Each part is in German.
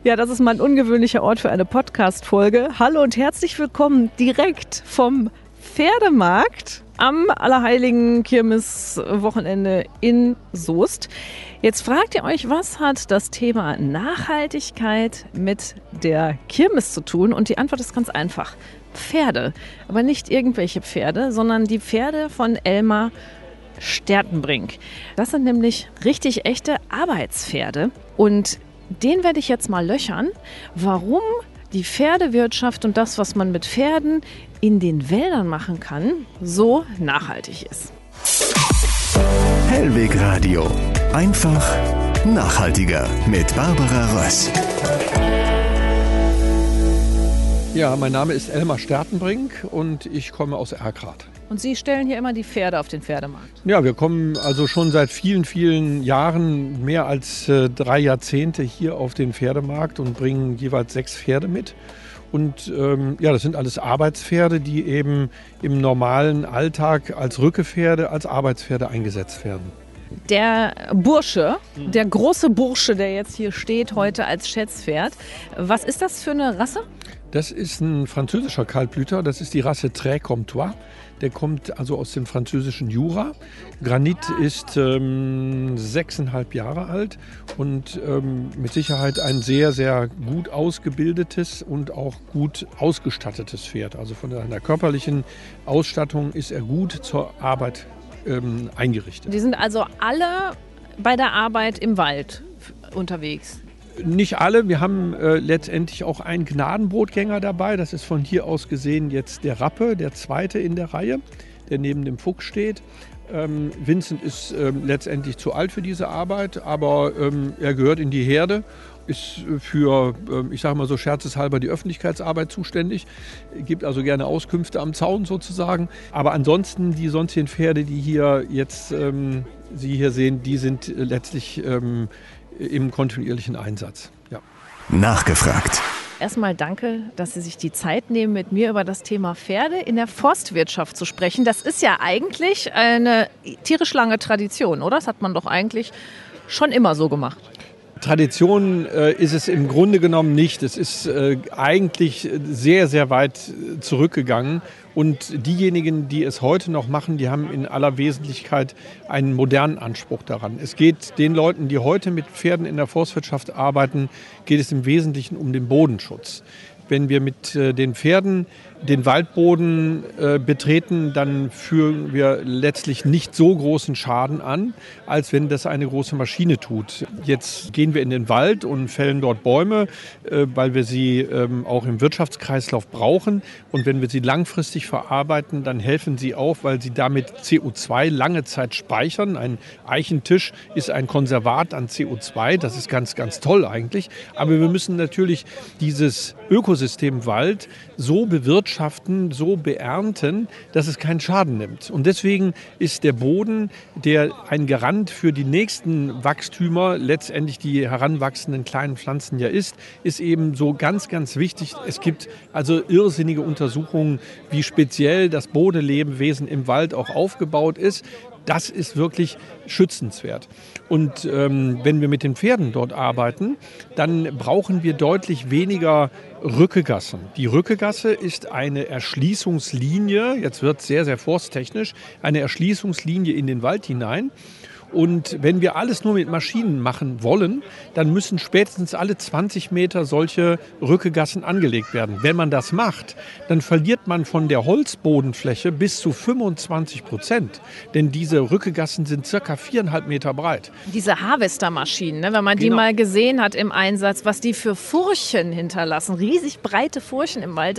Ja, das ist mal ein ungewöhnlicher Ort für eine Podcast-Folge. Hallo und herzlich willkommen direkt vom Pferdemarkt am Allerheiligen Kirmeswochenende in Soest. Jetzt fragt ihr euch, was hat das Thema Nachhaltigkeit mit der Kirmes zu tun? Und die Antwort ist ganz einfach. Pferde. Aber nicht irgendwelche Pferde, sondern die Pferde von Elmar Stertenbrink. Das sind nämlich richtig echte Arbeitspferde. Und den werde ich jetzt mal löchern, warum die Pferdewirtschaft und das, was man mit Pferden in den Wäldern machen kann, so nachhaltig ist. Hellweg Radio. Einfach nachhaltiger mit Barbara Röss. Ja, mein Name ist Elmar Stertenbrink und ich komme aus Erkrath. Und Sie stellen hier immer die Pferde auf den Pferdemarkt? Ja, wir kommen also schon seit vielen, vielen Jahren, mehr als 3 Jahrzehnte hier auf den Pferdemarkt und bringen jeweils 6 Pferde mit. Und das sind alles Arbeitspferde, die eben im normalen Alltag als Rückepferde, als Arbeitspferde eingesetzt werden. Der Bursche, der große Bursche, der jetzt hier steht heute als Schätzpferd, was ist das für eine Rasse? Das ist ein französischer Kaltblüter, das ist die Rasse Très-Comtois. Der kommt also aus dem französischen Jura. Granit ist 6,5 Jahre alt und mit Sicherheit ein sehr, sehr gut ausgebildetes und auch gut ausgestattetes Pferd. Also von seiner körperlichen Ausstattung ist er gut zur Arbeit eingerichtet. Die sind also alle bei der Arbeit im Wald unterwegs? Nicht alle. Wir haben letztendlich auch einen Gnadenbrotgänger dabei. Das ist von hier aus gesehen jetzt der Rappe, der zweite in der Reihe, der neben dem Fuchs steht. Vincent ist letztendlich zu alt für diese Arbeit, aber er gehört in die Herde, ist für, ich sage mal so scherzeshalber, die Öffentlichkeitsarbeit zuständig, gibt also gerne Auskünfte am Zaun sozusagen. Aber ansonsten die sonstigen Pferde, die hier jetzt Sie hier sehen, die sind letztlich im kontinuierlichen Einsatz. Ja. Nachgefragt. Erstmal danke, dass Sie sich die Zeit nehmen, mit mir über das Thema Pferde in der Forstwirtschaft zu sprechen. Das ist ja eigentlich eine tierisch lange Tradition, oder? Das hat man doch eigentlich schon immer so gemacht. Tradition ist es im Grunde genommen nicht. Es ist eigentlich sehr, sehr weit zurückgegangen. Und diejenigen, die es heute noch machen, die haben in aller Wesentlichkeit einen modernen Anspruch daran. Es geht den Leuten, die heute mit Pferden in der Forstwirtschaft arbeiten, geht es im Wesentlichen um den Bodenschutz. Wenn wir mit den Pferden den Waldboden betreten, dann führen wir letztlich nicht so großen Schaden an, als wenn das eine große Maschine tut. Jetzt gehen wir in den Wald und fällen dort Bäume, weil wir sie auch im Wirtschaftskreislauf brauchen. Und wenn wir sie langfristig verarbeiten, dann helfen sie auch, weil sie damit CO2 lange Zeit speichern. Ein Eichentisch ist ein Konservat an CO2. Das ist ganz, ganz toll eigentlich. Aber wir müssen natürlich dieses Ökosystem Wald so bewirtschaften, so beernten, dass es keinen Schaden nimmt. Und deswegen ist der Boden, der ein Garant für die nächsten Wachstümer, letztendlich die heranwachsenden kleinen Pflanzen ja ist eben so ganz, ganz wichtig. Es gibt also irrsinnige Untersuchungen, wie speziell das Bodenlebewesen im Wald auch aufgebaut ist. Das ist wirklich schützenswert. Und wenn wir mit den Pferden dort arbeiten, dann brauchen wir deutlich weniger Rückegassen. Die Rückegasse ist eine Erschließungslinie, jetzt wird es sehr, sehr forsttechnisch, eine Erschließungslinie in den Wald hinein. Und wenn wir alles nur mit Maschinen machen wollen, dann müssen spätestens alle 20 Meter solche Rückegassen angelegt werden. Wenn man das macht, dann verliert man von der Holzbodenfläche bis zu 25%. Denn diese Rückegassen sind circa 4,5 Meter breit. Diese Harvestermaschinen, ne, wenn man die mal gesehen hat im Einsatz, was die für Furchen hinterlassen, riesig breite Furchen im Wald,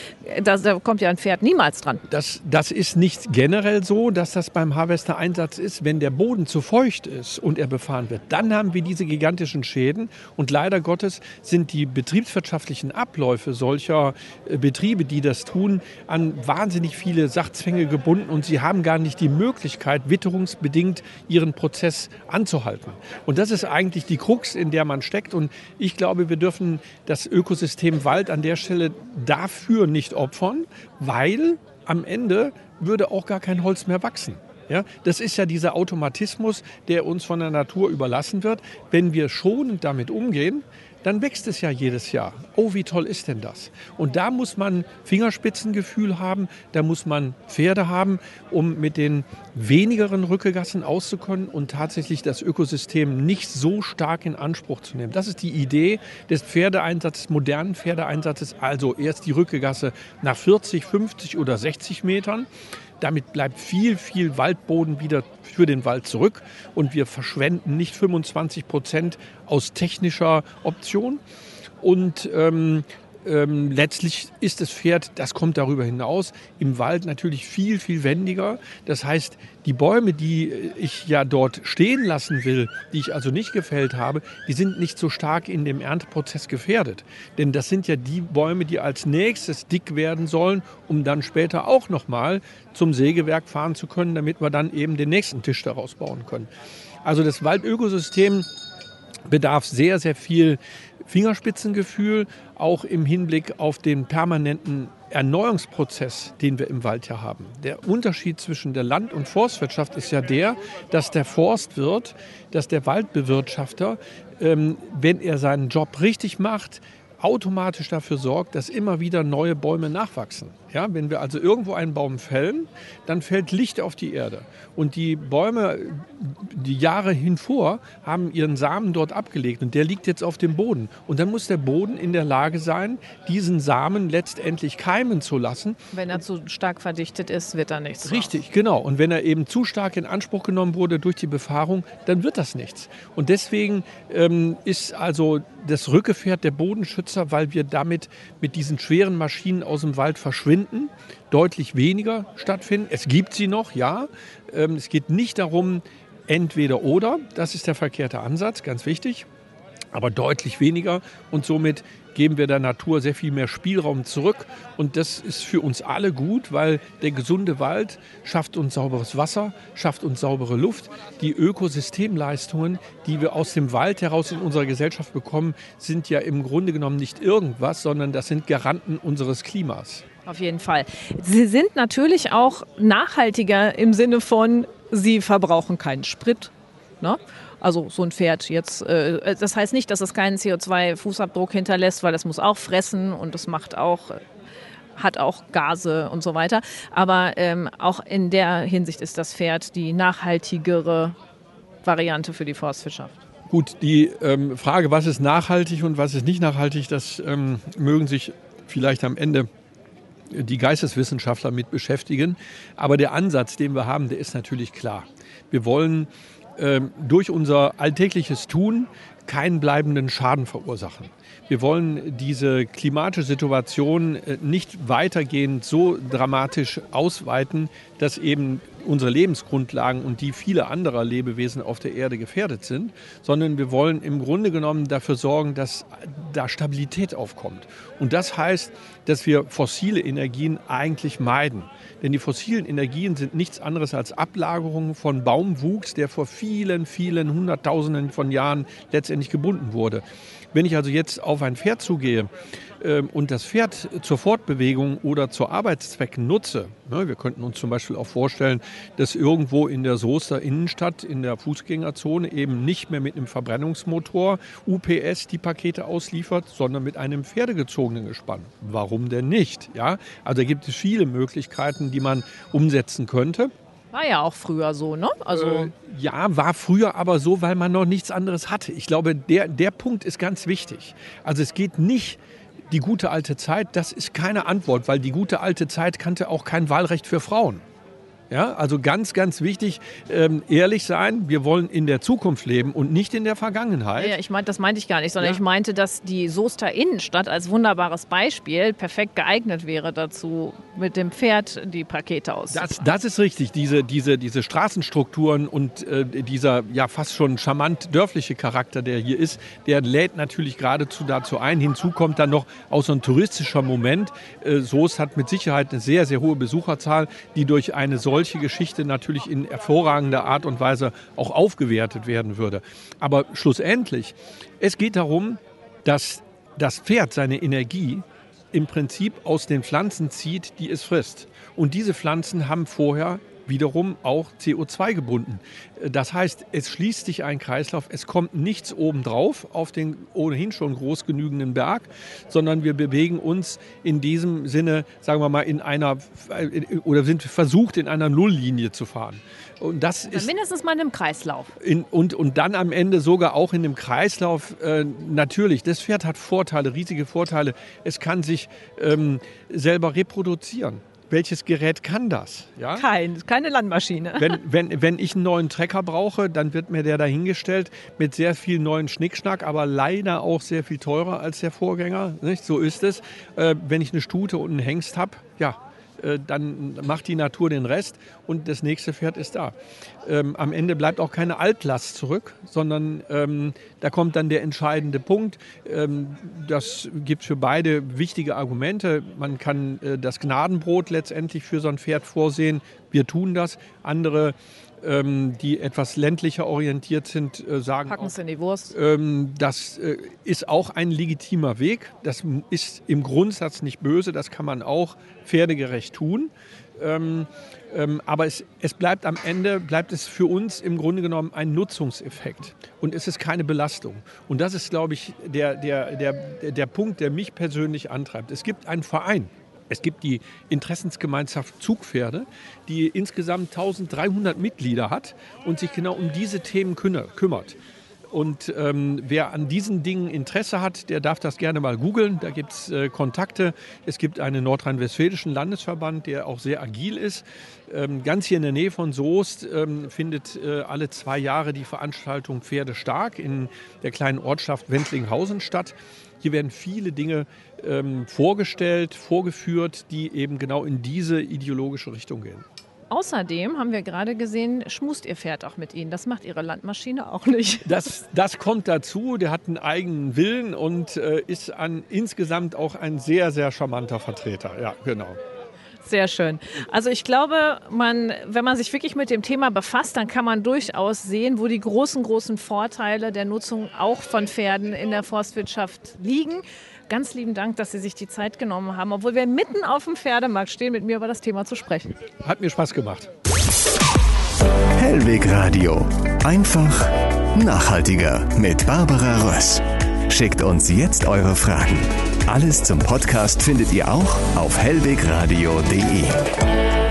da kommt ja ein Pferd niemals dran. Das ist nicht generell so, dass das beim Harvester-Einsatz ist, wenn der Boden zu feucht ist und er befahren wird, dann haben wir diese gigantischen Schäden. Und leider Gottes sind die betriebswirtschaftlichen Abläufe solcher Betriebe, die das tun, an wahnsinnig viele Sachzwänge gebunden und sie haben gar nicht die Möglichkeit, witterungsbedingt ihren Prozess anzuhalten. Und das ist eigentlich die Krux, in der man steckt. Und ich glaube, wir dürfen das Ökosystem Wald an der Stelle dafür nicht opfern, weil am Ende würde auch gar kein Holz mehr wachsen. Ja, das ist ja dieser Automatismus, der uns von der Natur überlassen wird. Wenn wir schonend damit umgehen, dann wächst es ja jedes Jahr. Oh, wie toll ist denn das? Und da muss man Fingerspitzengefühl haben, da muss man Pferde haben, um mit den wenigeren Rückegassen auszukommen und tatsächlich das Ökosystem nicht so stark in Anspruch zu nehmen. Das ist die Idee des Pferdeeinsatzes, modernen Pferdeeinsatzes. Also erst die Rückegasse nach 40, 50 oder 60 Metern. Damit bleibt viel, viel Waldboden wieder für den Wald zurück und wir verschwenden nicht 25% aus technischer Option. Und letztlich ist das Pferd, das kommt darüber hinaus, im Wald natürlich viel, viel wendiger. Das heißt, die Bäume, die ich ja dort stehen lassen will, die ich also nicht gefällt habe, die sind nicht so stark in dem Ernteprozess gefährdet. Denn das sind ja die Bäume, die als nächstes dick werden sollen, um dann später auch nochmal zum Sägewerk fahren zu können, damit wir dann eben den nächsten Tisch daraus bauen können. Also das Waldökosystem bedarf sehr, sehr viel Fingerspitzengefühl, auch im Hinblick auf den permanenten Erneuerungsprozess, den wir im Wald ja haben. Der Unterschied zwischen der Land- und Forstwirtschaft ist ja der, dass der Forstwirt, dass der Waldbewirtschafter, wenn er seinen Job richtig macht, automatisch dafür sorgt, dass immer wieder neue Bäume nachwachsen. Ja, wenn wir also irgendwo einen Baum fällen, dann fällt Licht auf die Erde. Und die Bäume, die Jahre hinvor, haben ihren Samen dort abgelegt und der liegt jetzt auf dem Boden. Und dann muss der Boden in der Lage sein, diesen Samen letztendlich keimen zu lassen. Wenn er zu stark verdichtet ist, wird da nichts. Richtig, genau. Und wenn er eben zu stark in Anspruch genommen wurde durch die Befahrung, dann wird das nichts. Und deswegen ist also das Rückepferd der Bodenschützer, weil wir damit mit diesen schweren Maschinen aus dem Wald verschwinden, deutlich weniger stattfinden. Es gibt sie noch, ja. Es geht nicht darum, entweder oder. Das ist der verkehrte Ansatz, ganz wichtig. Aber deutlich weniger. Und somit geben wir der Natur sehr viel mehr Spielraum zurück. Und das ist für uns alle gut, weil der gesunde Wald schafft uns sauberes Wasser, schafft uns saubere Luft. Die Ökosystemleistungen, die wir aus dem Wald heraus in unserer Gesellschaft bekommen, sind ja im Grunde genommen nicht irgendwas, sondern das sind Garanten unseres Klimas. Auf jeden Fall. Sie sind natürlich auch nachhaltiger im Sinne von, sie verbrauchen keinen Sprit. Ne? Also so ein Pferd jetzt, das heißt nicht, dass es keinen CO2-Fußabdruck hinterlässt, weil das muss auch fressen und das hat auch Gase und so weiter. Aber auch in der Hinsicht ist das Pferd die nachhaltigere Variante für die Forstwirtschaft. Gut, die Frage, was ist nachhaltig und was ist nicht nachhaltig, das mögen sich vielleicht am Ende die Geisteswissenschaftler mit beschäftigen. Aber der Ansatz, den wir haben, der ist natürlich klar. Wir wollen durch unser alltägliches Tun keinen bleibenden Schaden verursachen. Wir wollen diese klimatische Situation nicht weitergehend so dramatisch ausweiten, dass eben unsere Lebensgrundlagen und die vieler anderer Lebewesen auf der Erde gefährdet sind, sondern wir wollen im Grunde genommen dafür sorgen, dass da Stabilität aufkommt. Und das heißt, dass wir fossile Energien eigentlich meiden. Denn die fossilen Energien sind nichts anderes als Ablagerungen von Baumwuchs, der vor vielen, vielen Hunderttausenden von Jahren letztendlich gebunden wurde. Wenn ich also jetzt auf ein Pferd zugehe und das Pferd zur Fortbewegung oder zur Arbeitszwecken nutze, wir könnten uns zum Beispiel auch vorstellen, dass irgendwo in der Soester Innenstadt, in der Fußgängerzone eben nicht mehr mit einem Verbrennungsmotor UPS die Pakete ausliefert, sondern mit einem pferdegezogenen Gespann. Warum denn nicht? Ja? Also da gibt es viele Möglichkeiten, die man umsetzen könnte. War ja auch früher so, ne? Also ja, war früher aber so, weil man noch nichts anderes hatte. Ich glaube, der Punkt ist ganz wichtig. Also es geht nicht die gute alte Zeit, das ist keine Antwort, weil die gute alte Zeit kannte auch kein Wahlrecht für Frauen. Ja, also ganz, ganz wichtig, ehrlich sein, wir wollen in der Zukunft leben und nicht in der Vergangenheit. Ja, das meinte ich gar nicht, sondern ich meinte, dass die Soester Innenstadt als wunderbares Beispiel perfekt geeignet wäre dazu, mit dem Pferd die Pakete auszufahren. Das ist richtig, diese Straßenstrukturen und dieser ja fast schon charmant dörfliche Charakter, der hier ist, der lädt natürlich geradezu dazu ein. Hinzu kommt dann noch auch so ein touristischer Moment. Soest hat mit Sicherheit eine sehr, sehr hohe Besucherzahl, die durch eine solche Geschichte natürlich in hervorragender Art und Weise auch aufgewertet werden würde. Aber schlussendlich, es geht darum, dass das Pferd seine Energie im Prinzip aus den Pflanzen zieht, die es frisst. Und diese Pflanzen haben vorher wiederum auch CO2 gebunden. Das heißt, es schließt sich ein Kreislauf, es kommt nichts obendrauf auf den ohnehin schon groß genügenden Berg, sondern wir bewegen uns in diesem Sinne, sagen wir mal, sind versucht, in einer Nulllinie zu fahren. Und das ist mindestens mal in einem Kreislauf. Und dann am Ende sogar auch in dem Kreislauf. Natürlich, das Pferd hat Vorteile, riesige Vorteile. Es kann sich selber reproduzieren. Welches Gerät kann das? Ja? Keine Landmaschine. Wenn ich einen neuen Trecker brauche, dann wird mir der dahingestellt mit sehr viel neuen Schnickschnack, aber leider auch sehr viel teurer als der Vorgänger. Nicht? So ist es. Wenn ich eine Stute und einen Hengst habe, ja, dann macht die Natur den Rest und das nächste Pferd ist da. Am Ende bleibt auch keine Altlast zurück, sondern da kommt dann der entscheidende Punkt. Das gibt für beide wichtige Argumente. Man kann das Gnadenbrot letztendlich für so ein Pferd vorsehen. Wir tun das. Andere, die etwas ländlicher orientiert sind, sagen packen es in die Wurst. Das ist auch ein legitimer Weg. Das ist im Grundsatz nicht böse. Das kann man auch pferdegerecht tun. Aber es bleibt am Ende, bleibt es für uns im Grunde genommen ein Nutzungseffekt. Und es ist keine Belastung. Und das ist, glaube ich, der Punkt, der mich persönlich antreibt. Es gibt einen Verein. Es gibt die Interessensgemeinschaft Zugpferde, die insgesamt 1300 Mitglieder hat und sich genau um diese Themen kümmert. Und wer an diesen Dingen Interesse hat, der darf das gerne mal googeln. Da gibt es Kontakte. Es gibt einen nordrhein-westfälischen Landesverband, der auch sehr agil ist. Ganz hier in der Nähe von Soest findet alle 2 Jahre die Veranstaltung Pferde stark in der kleinen Ortschaft Wendlinghausen statt. Hier werden viele Dinge vorgestellt, vorgeführt, die eben genau in diese ideologische Richtung gehen. Außerdem haben wir gerade gesehen, schmust Ihr Pferd auch mit Ihnen. Das macht Ihre Landmaschine auch nicht. Das kommt dazu. Der hat einen eigenen Willen und ist insgesamt auch ein sehr, sehr charmanter Vertreter. Ja, genau. Sehr schön. Also ich glaube, wenn man sich wirklich mit dem Thema befasst, dann kann man durchaus sehen, wo die großen Vorteile der Nutzung auch von Pferden in der Forstwirtschaft liegen. Ganz lieben Dank, dass Sie sich die Zeit genommen haben, obwohl wir mitten auf dem Pferdemarkt stehen, mit mir über das Thema zu sprechen. Hat mir Spaß gemacht. Hellweg Radio. Einfach nachhaltiger mit Barbara Röss. Schickt uns jetzt eure Fragen. Alles zum Podcast findet ihr auch auf hellwegradio.de.